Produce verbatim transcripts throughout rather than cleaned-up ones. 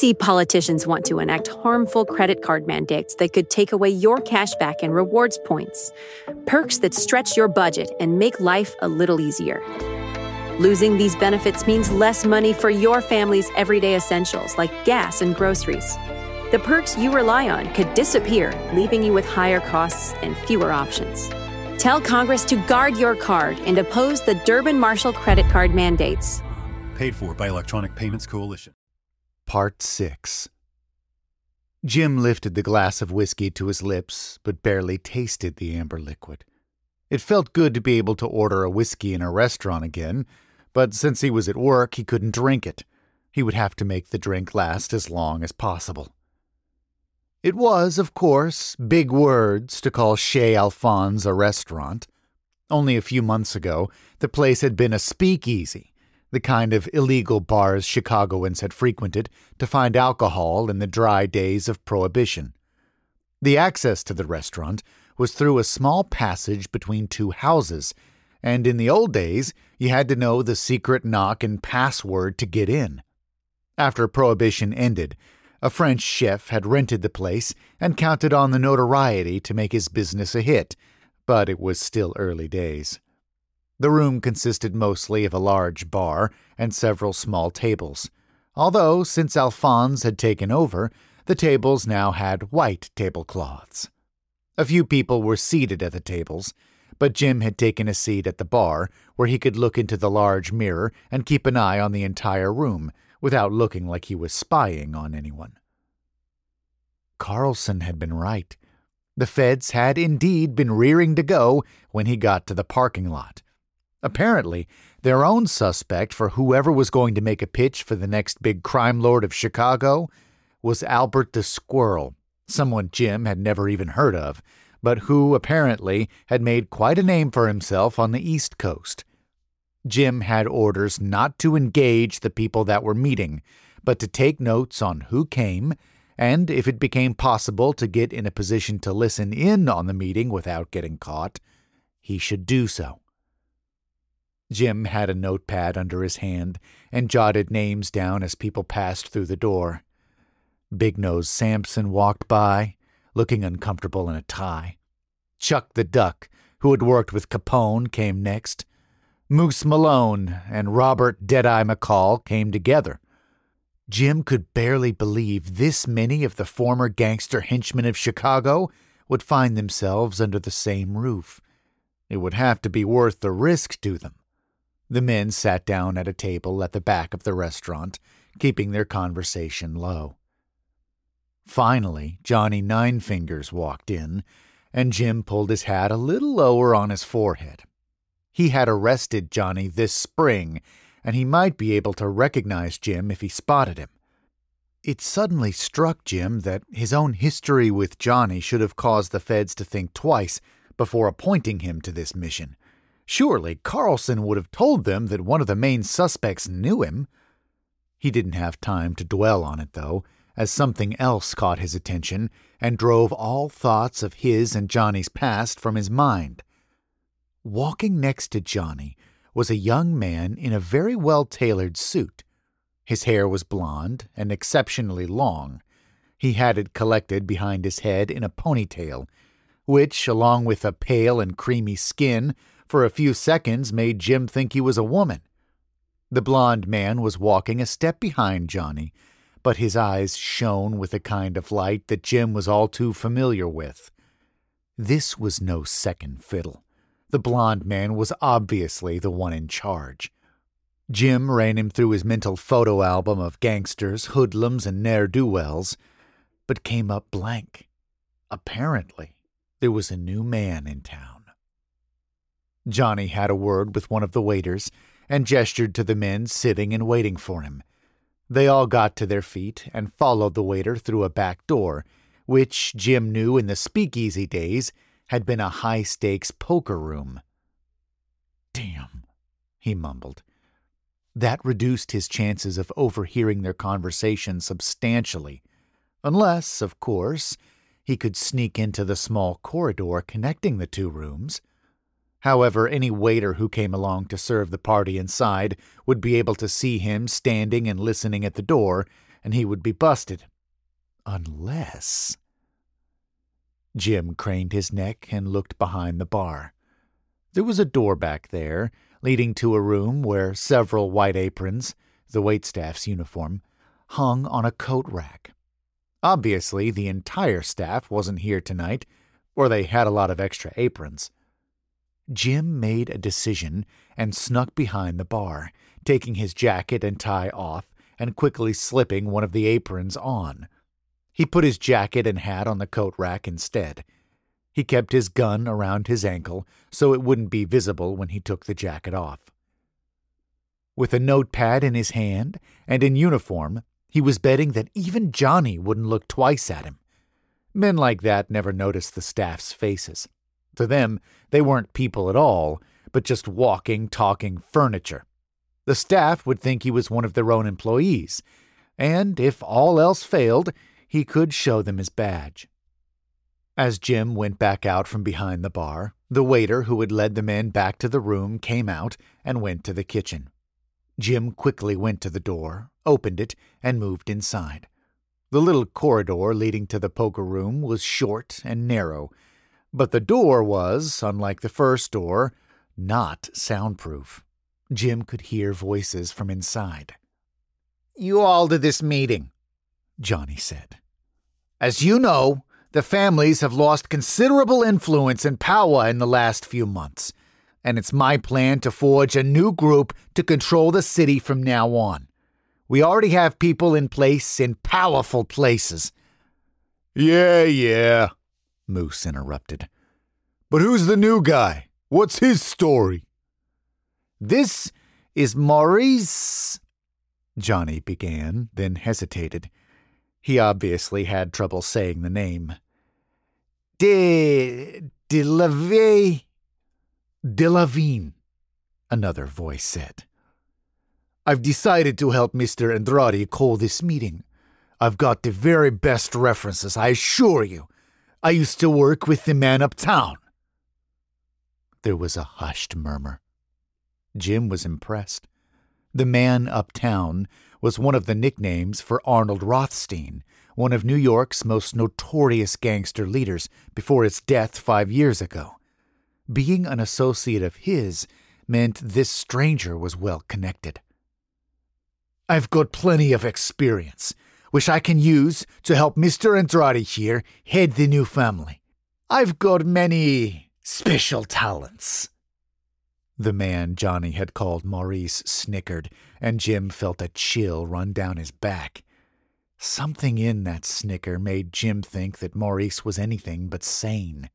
see politicians want to enact harmful credit card mandates that could take away your cash back and rewards points. Perks that stretch your budget and make life a little easier. Losing these benefits means less money for your family's everyday essentials like gas and groceries. The perks you rely on could disappear, leaving you with higher costs and fewer options. Tell Congress to guard your card and oppose the Durbin-Marshall credit card mandates. Paid for by Electronic Payments Coalition. Part six. Jim lifted the glass of whiskey to his lips, but barely tasted the amber liquid. It felt good to be able to order a whiskey in a restaurant again, but since he was at work, he couldn't drink it. He would have to make the drink last as long as possible. It was, of course, big words to call Chez Alphonse a restaurant. Only a few months ago, the place had been a speakeasy, the kind of illegal bars Chicagoans had frequented to find alcohol in the dry days of Prohibition. The access to the restaurant was through a small passage between two houses, and in the old days, you had to know the secret knock and password to get in. After Prohibition ended, a French chef had rented the place and counted on the notoriety to make his business a hit, but it was still early days. The room consisted mostly of a large bar and several small tables, although since Alphonse had taken over, the tables now had white tablecloths. A few people were seated at the tables, but Jim had taken a seat at the bar where he could look into the large mirror and keep an eye on the entire room, without looking like he was spying on anyone. Carlson had been right. The feds had indeed been rearing to go when he got to the parking lot. Apparently, their own suspect for whoever was going to make a pitch for the next big crime lord of Chicago was Albert the Squirrel, someone Jim had never even heard of, but who apparently had made quite a name for himself on the East Coast. Jim had orders not to engage the people that were meeting, but to take notes on who came, and if it became possible to get in a position to listen in on the meeting without getting caught, he should do so. Jim had a notepad under his hand and jotted names down as people passed through the door. Big Nose Sampson walked by, looking uncomfortable in a tie. Chuck the Duck, who had worked with Capone, came next. Moose Malone and Robert Deadeye McCall came together. Jim could barely believe this many of the former gangster henchmen of Chicago would find themselves under the same roof. It would have to be worth the risk to them. The men sat down at a table at the back of the restaurant, keeping their conversation low. Finally, Johnny Ninefingers walked in, and Jim pulled his hat a little lower on his forehead. He had arrested Johnny this spring, and he might be able to recognize Jim if he spotted him. It suddenly struck Jim that his own history with Johnny should have caused the feds to think twice before appointing him to this mission. Surely Carlson would have told them that one of the main suspects knew him. He didn't have time to dwell on it, though, as something else caught his attention and drove all thoughts of his and Johnny's past from his mind. Walking next to Johnny was a young man in a very well-tailored suit. His hair was blonde and exceptionally long. He had it collected behind his head in a ponytail, which, along with a pale and creamy skin, for a few seconds made Jim think he was a woman. The blond man was walking a step behind Johnny, but his eyes shone with a kind of light that Jim was all too familiar with. This was no second fiddle. The blond man was obviously the one in charge. Jim ran him through his mental photo album of gangsters, hoodlums, and ne'er-do-wells, but came up blank. Apparently, there was a new man in town. Johnny had a word with one of the waiters and gestured to the men sitting and waiting for him. They all got to their feet and followed the waiter through a back door, which Jim knew in the speakeasy days had been a high-stakes poker room. "Damn," he mumbled. That reduced his chances of overhearing their conversation substantially, unless, of course, he could sneak into the small corridor connecting the two rooms. However, any waiter who came along to serve the party inside would be able to see him standing and listening at the door, and he would be busted. Unless... Jim craned his neck and looked behind the bar. There was a door back there, leading to a room where several white aprons, the waitstaff's uniform, hung on a coat rack. Obviously, the entire staff wasn't here tonight, or they had a lot of extra aprons. Jim made a decision and snuck behind the bar, taking his jacket and tie off and quickly slipping one of the aprons on. He put his jacket and hat on the coat rack instead. He kept his gun around his ankle so it wouldn't be visible when he took the jacket off. With a notepad in his hand and in uniform, he was betting that even Johnny wouldn't look twice at him. Men like that never noticed the staff's faces. To them, they weren't people at all, but just walking, talking furniture. The staff would think he was one of their own employees, and if all else failed, he could show them his badge. As Jim went back out from behind the bar, the waiter who had led the men back to the room came out and went to the kitchen. Jim quickly went to the door, opened it, and moved inside. The little corridor leading to the poker room was short and narrow, but the door was, unlike the first door, not soundproof. Jim could hear voices from inside. "You all to this meeting," Johnny said. "As you know, the families have lost considerable influence and power in the last few months, and it's my plan to forge a new group to control the city from now on. We already have people in place in powerful places." "Yeah, yeah," Moose interrupted. "But who's the new guy? What's his story?" "This is Maurice," Johnny began, then hesitated. He obviously had trouble saying the name. De... de Lavie... Delavine, another voice said. "I've decided to help Mister Andrade call this meeting. I've got the very best references, I assure you. I used to work with the man uptown." There was a hushed murmur. Jim was impressed. The man uptown was one of the nicknames for Arnold Rothstein, one of New York's most notorious gangster leaders before his death five years ago. Being an associate of his meant this stranger was well connected. "I've got plenty of experience, which I can use to help Mister Andrade here head the new family. I've got many special talents." The man Johnny had called Maurice snickered, and Jim felt a chill run down his back. Something in that snicker made Jim think that Maurice was anything but sane.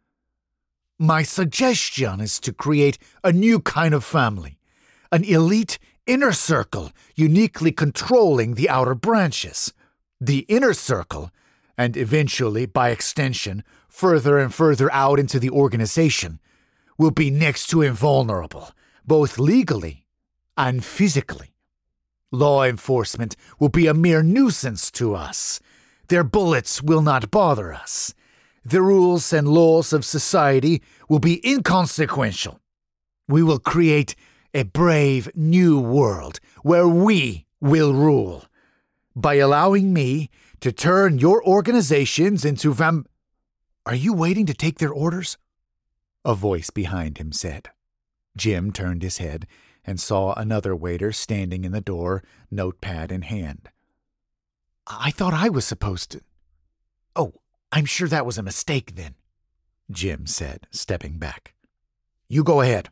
"My suggestion is to create a new kind of family, an elite inner circle uniquely controlling the outer branches. The inner circle, and eventually, by extension, further and further out into the organization, will be next to invulnerable, both legally and physically. Law enforcement will be a mere nuisance to us. Their bullets will not bother us. The rules and laws of society will be inconsequential. We will create a brave new world where we will rule. By allowing me to turn your organizations into vam... Are you waiting to take their orders?" a voice behind him said. Jim turned his head and saw another waiter standing in the door, notepad in hand. "I thought I was supposed to..." "Oh, I'm sure that was a mistake then," Jim said, stepping back. "You go ahead."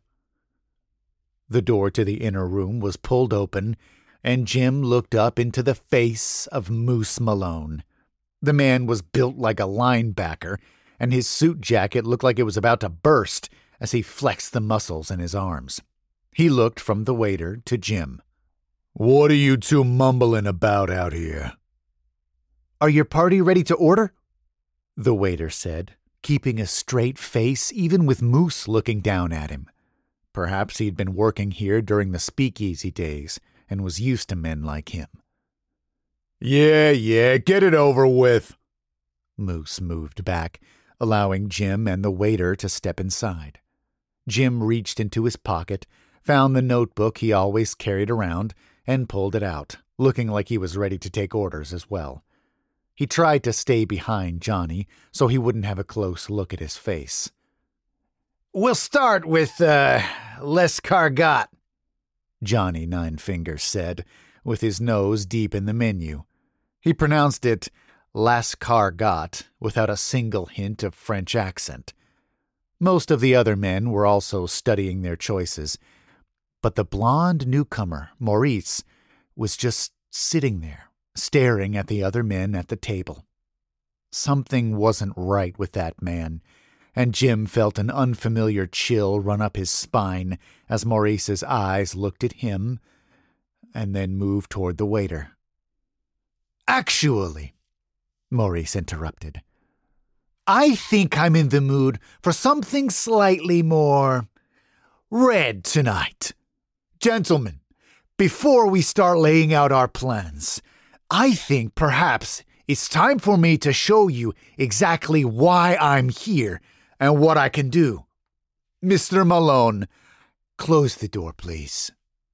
The door to the inner room was pulled open, and Jim looked up into the face of Moose Malone. The man was built like a linebacker, and his suit jacket looked like it was about to burst as he flexed the muscles in his arms. He looked from the waiter to Jim. "What are you two mumbling about out here?" "Are your party ready to order?" the waiter said, keeping a straight face even with Moose looking down at him. Perhaps he'd been working here during the speakeasy days and was used to men like him. "Yeah, yeah, get it over with." Moose moved back, allowing Jim and the waiter to step inside. Jim reached into his pocket, found the notebook he always carried around, and pulled it out. looking like he was ready to take orders as well. He tried to stay behind Johnny so he wouldn't have a close look at his face. "We'll start with, uh, l'escargot," Johnny Nine Fingers said, with his nose deep in the menu. He pronounced it l'escargot without a single hint of French accent. Most of the other men were also studying their choices, but the blonde newcomer, Maurice, was just sitting there, staring at the other men at the table. Something wasn't right with that man, and Jim felt an unfamiliar chill run up his spine as Maurice's eyes looked at him and then moved toward the waiter. "Actually," Maurice interrupted, "I think I'm in the mood for something slightly more red tonight. Gentlemen, before we start laying out our plans, I think perhaps it's time for me to show you exactly why I'm here and what I can do. Mister Malone, close the door, please."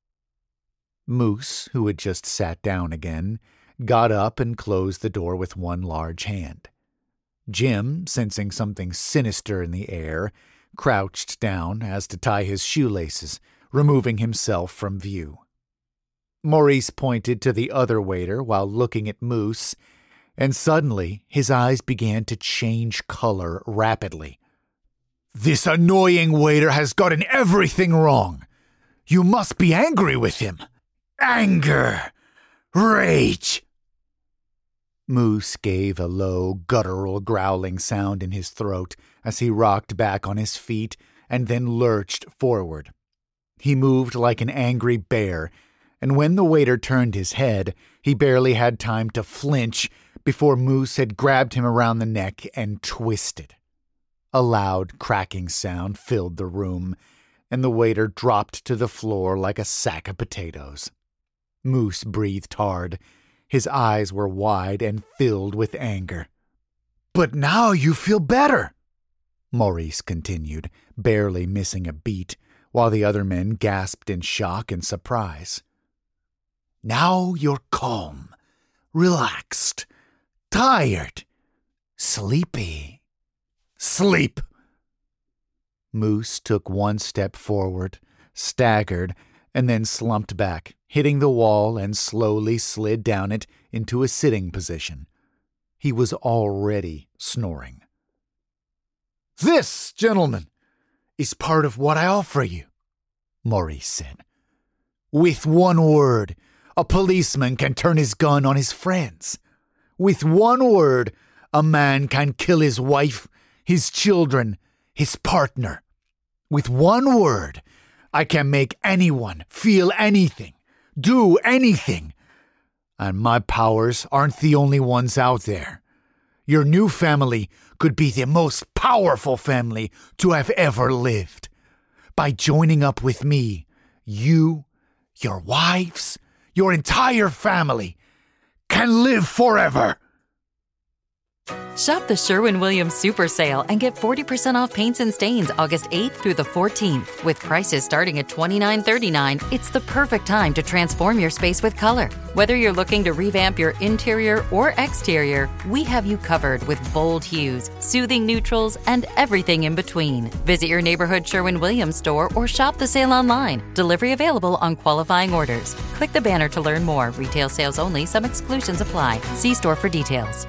Moose, who had just sat down again, got up and closed the door with one large hand. Jim, sensing something sinister in the air, crouched down as to tie his shoelaces, removing himself from view. Maurice pointed to the other waiter while looking at Moose, and suddenly his eyes began to change color rapidly. "This annoying waiter has gotten everything wrong. You must be angry with him. Anger! Rage!" Moose gave a low, guttural, growling sound in his throat as he rocked back on his feet and then lurched forward. He moved like an angry bear, and when the waiter turned his head, he barely had time to flinch before Moose had grabbed him around the neck and twisted. A loud, cracking sound filled the room, and the waiter dropped to the floor like a sack of potatoes. Moose breathed hard. His eyes were wide and filled with anger. "But now you feel better," Maurice continued, barely missing a beat, while the other men gasped in shock and surprise. "Now you're calm, relaxed, tired, sleepy. Sleep." Moose took one step forward, staggered, and then slumped back, hitting the wall, and slowly slid down it into a sitting position. He was already snoring. "This, gentlemen, is part of what I offer you," Maurice said. "With one word, a policeman can turn his gun on his friends. With one word, a man can kill his wife, his children, his partner. With one word, I can make anyone feel anything, do anything. And my powers aren't the only ones out there. Your new family could be the most powerful family to have ever lived. By joining up with me, you, your wives, your entire family can live forever." Shop the Sherwin-Williams Super Sale and get forty percent off paints and stains August eighth through the fourteenth. With prices starting at twenty-nine thirty-nine, it's the perfect time to transform your space with color. Whether you're looking to revamp your interior or exterior, we have you covered with bold hues, soothing neutrals, and everything in between. Visit your neighborhood Sherwin-Williams store or shop the sale online. Delivery available on qualifying orders. Click the banner to learn more. Retail sales only. Some exclusions apply. See store for details.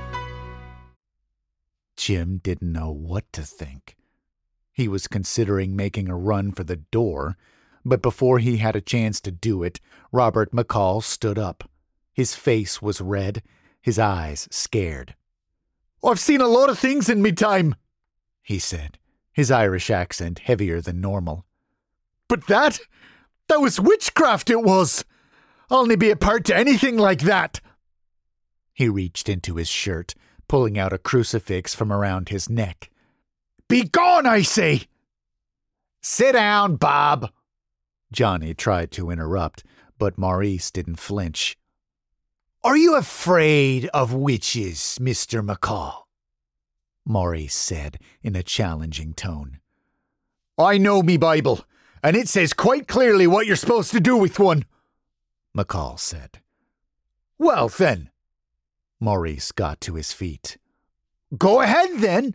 Jim didn't know what to think. He was considering making a run for the door, but before he had a chance to do it, Robert McCall stood up. His face was red, his eyes scared. "I've seen a lot of things in me time," he said, his Irish accent heavier than normal. "But that, that was witchcraft it was. I'll nae be a part to anything like that." He reached into his shirt, pulling out a crucifix from around his neck. "Be gone, I say!" "Sit down, Bob," Johnny tried to interrupt, but Maurice didn't flinch. "Are you afraid of witches, Mister McCall?" Maurice said in a challenging tone. "I know me Bible, and it says quite clearly what you're supposed to do with one," McCall said. Well, then. Maurice got to his feet. Go ahead, then.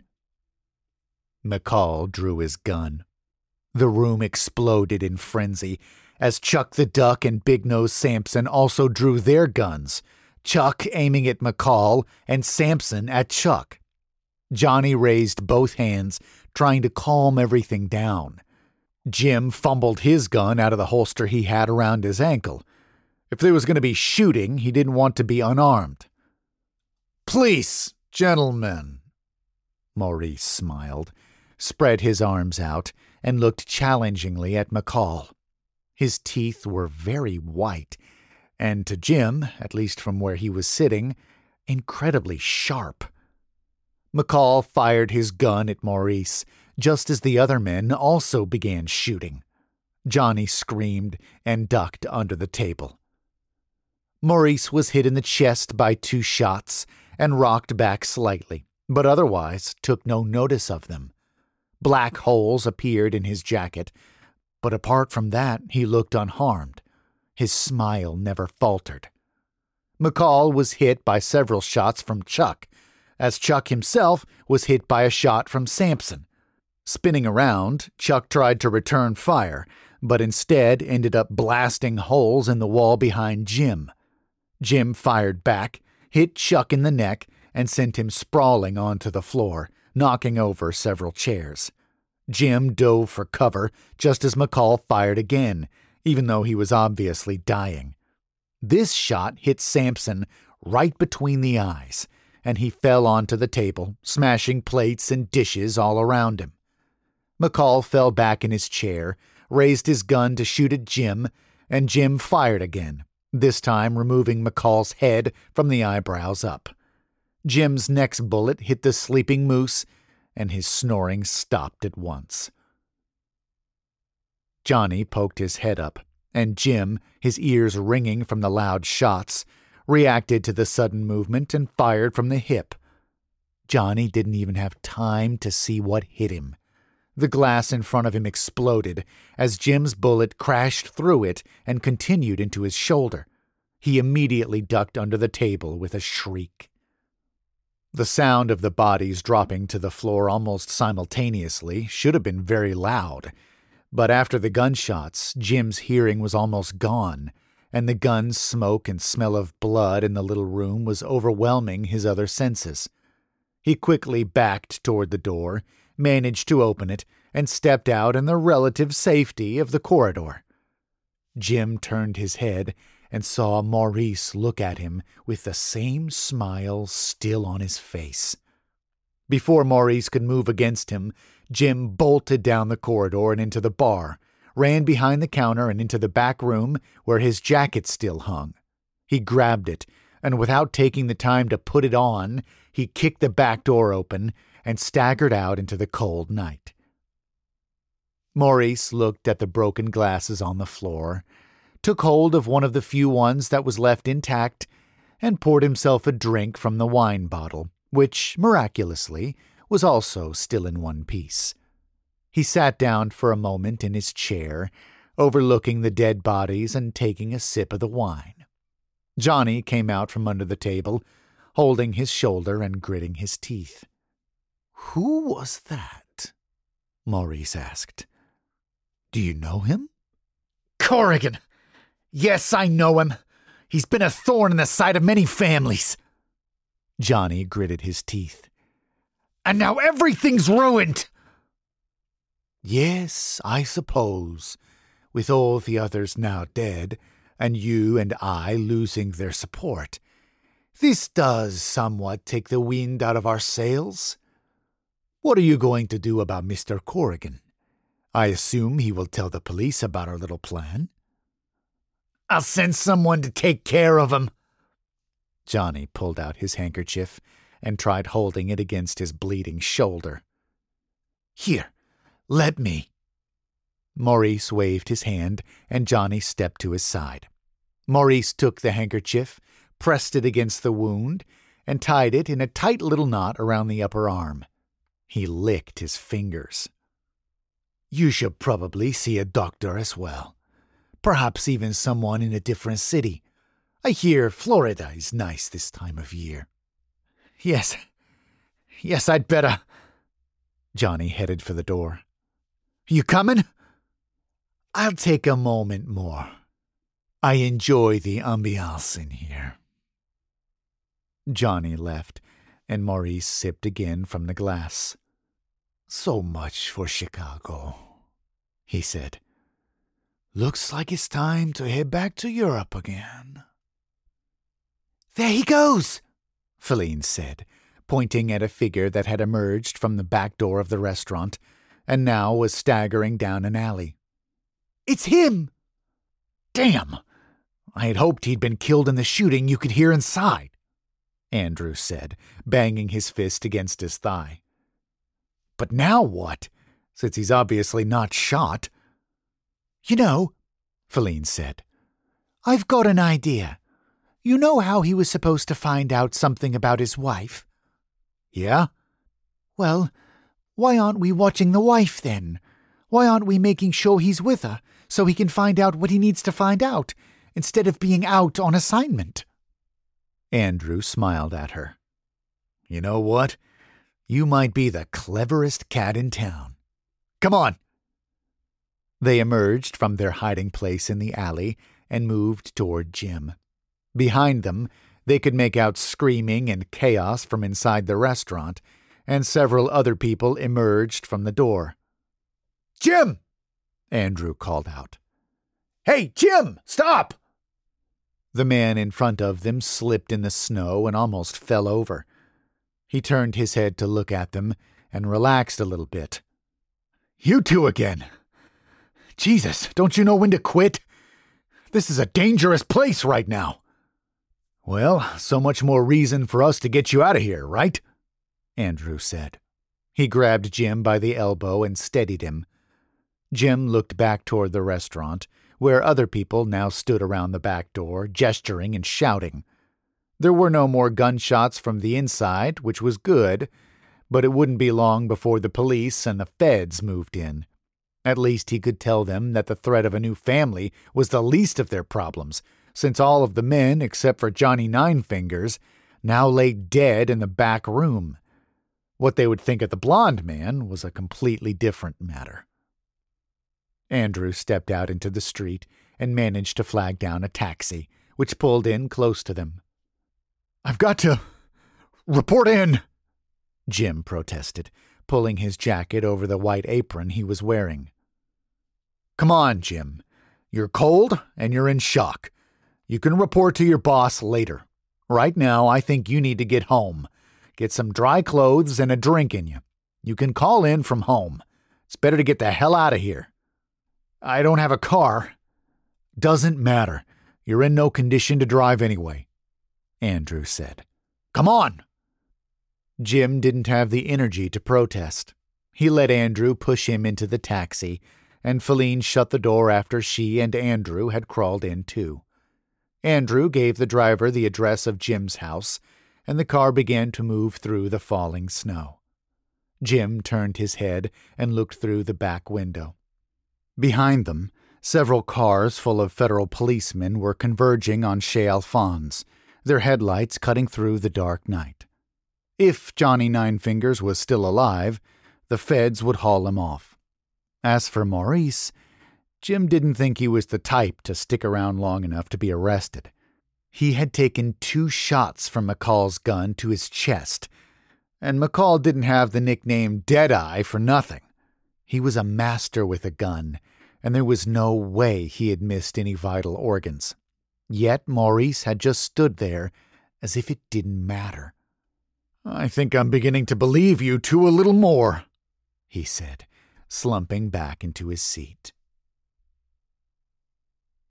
McCall drew his gun. The room exploded in frenzy as Chuck the Duck and Big Nose Samson also drew their guns, Chuck aiming at McCall and Samson at Chuck. Johnny raised both hands, trying to calm everything down. Jim fumbled his gun out of the holster he had around his ankle. If there was going to be shooting, he didn't want to be unarmed. Please, gentlemen. Maurice smiled, spread his arms out, and looked challengingly at McCall. His teeth were very white, and to Jim, at least from where he was sitting, incredibly sharp. McCall fired his gun at Maurice, just as the other men also began shooting. Johnny screamed and ducked under the table. Maurice was hit in the chest by two shots and rocked back slightly, but otherwise took no notice of them. Black holes appeared in his jacket, but apart from that, he looked unharmed. His smile never faltered. McCall was hit by several shots from Chuck, as Chuck himself was hit by a shot from Samson. Spinning around, Chuck tried to return fire, but instead ended up blasting holes in the wall behind Jim. Jim fired back, hit Chuck in the neck, and sent him sprawling onto the floor, knocking over several chairs. Jim dove for cover just as McCall fired again, even though he was obviously dying. This shot hit Samson right between the eyes, and he fell onto the table, smashing plates and dishes all around him. McCall fell back in his chair, raised his gun to shoot at Jim, and Jim fired again, this time removing McCall's head from the eyebrows up. Jim's next bullet hit the sleeping moose, and his snoring stopped at once. Johnny poked his head up, and Jim, his ears ringing from the loud shots, reacted to the sudden movement and fired from the hip. Johnny didn't even have time to see what hit him. The glass in front of him exploded as Jim's bullet crashed through it and continued into his shoulder. He immediately ducked under the table with a shriek. The sound of the bodies dropping to the floor almost simultaneously should have been very loud, but after the gunshots, Jim's hearing was almost gone, and the gun's smoke and smell of blood in the little room was overwhelming his other senses. He quickly backed toward the door, managed to open it, and stepped out in the relative safety of the corridor. Jim turned his head and saw Maurice look at him with the same smile still on his face. Before Maurice could move against him, Jim bolted down the corridor and into the bar, ran behind the counter and into the back room where his jacket still hung. He grabbed it, and without taking the time to put it on, he kicked the back door open and staggered out into the cold night. Maurice looked at the broken glasses on the floor, took hold of one of the few ones that was left intact, and poured himself a drink from the wine bottle, which, miraculously, was also still in one piece. He sat down for a moment in his chair, overlooking the dead bodies and taking a sip of the wine. Johnny came out from under the table, holding his shoulder and gritting his teeth. "Who was that?" Maurice asked. "Do you know him?" "Corrigan! Yes, I know him. He's been a thorn in the side of many families." Johnny gritted his teeth. "And now everything's ruined!" "Yes, I suppose, with all the others now dead, and you and I losing their support, this does somewhat take the wind out of our sails. What are you going to do about Mister Corrigan? I assume he will tell the police about our little plan." "I'll send someone to take care of him." Johnny pulled out his handkerchief and tried holding it against his bleeding shoulder. "Here, let me." Maurice waved his hand, and Johnny stepped to his side. Maurice took the handkerchief, pressed it against the wound, and tied it in a tight little knot around the upper arm. He licked his fingers. "You should probably see a doctor as well. Perhaps even someone in a different city. I hear Florida is nice this time of year. Yes, yes, I'd better. Johnny headed for the door. You coming? I'll take a moment more. I enjoy the ambiance in here. Johnny left, and Maurice sipped again from the glass. So much for Chicago, he said. Looks like it's time to head back to Europe again. There he goes, Feline said, pointing at a figure that had emerged from the back door of the restaurant and now was staggering down an alley. It's him! Damn! I had hoped he'd been killed in the shooting you could hear inside, Andrew said, banging his fist against his thigh. But now what, since he's obviously not shot? You know, Feline said, I've got an idea. You know how he was supposed to find out something about his wife? Yeah? Well, why aren't we watching the wife then? Why aren't we making sure he's with her so he can find out what he needs to find out instead of being out on assignment? Andrew smiled at her. You know what? You might be the cleverest cat in town. Come on! They emerged from their hiding place in the alley and moved toward Jim. Behind them, they could make out screaming and chaos from inside the restaurant, and several other people emerged from the door. Jim! Andrew called out. Hey, Jim! Stop! The man in front of them slipped in the snow and almost fell over. He turned his head to look at them and relaxed a little bit. You two again! Jesus, don't you know when to quit? This is a dangerous place right now. Well, so much more reason for us to get you out of here, right? Andrew said. He grabbed Jim by the elbow and steadied him. Jim looked back toward the restaurant, where other people now stood around the back door, gesturing and shouting. There were no more gunshots from the inside, which was good, but it wouldn't be long before the police and the feds moved in. At least he could tell them that the threat of a new family was the least of their problems, since all of the men, except for Johnny Ninefingers, now lay dead in the back room. What they would think of the blonde man was a completely different matter. Andrew stepped out into the street and managed to flag down a taxi, which pulled in close to them. I've got to report in, Jim protested, pulling his jacket over the white apron he was wearing. Come on, Jim. You're cold and you're in shock. You can report to your boss later. Right now, I think you need to get home. Get some dry clothes and a drink in you. You can call in from home. It's better to get the hell out of here. I don't have a car. Doesn't matter. You're in no condition to drive anyway, Andrew said. Come on! Jim didn't have the energy to protest. He let Andrew push him into the taxi, and Feline shut the door after she and Andrew had crawled in too. Andrew gave the driver the address of Jim's house, and the car began to move through the falling snow. Jim turned his head and looked through the back window. Behind them, several cars full of federal policemen were converging on Chez Alphonse, their headlights cutting through the dark night. If Johnny Ninefingers was still alive, the feds would haul him off. As for Maurice, Jim didn't think he was the type to stick around long enough to be arrested. He had taken two shots from McCall's gun to his chest, and McCall didn't have the nickname Deadeye for nothing. He was a master with a gun, and there was no way he had missed any vital organs. Yet Maurice had just stood there as if it didn't matter. I think I'm beginning to believe you two a little more, he said, slumping back into his seat.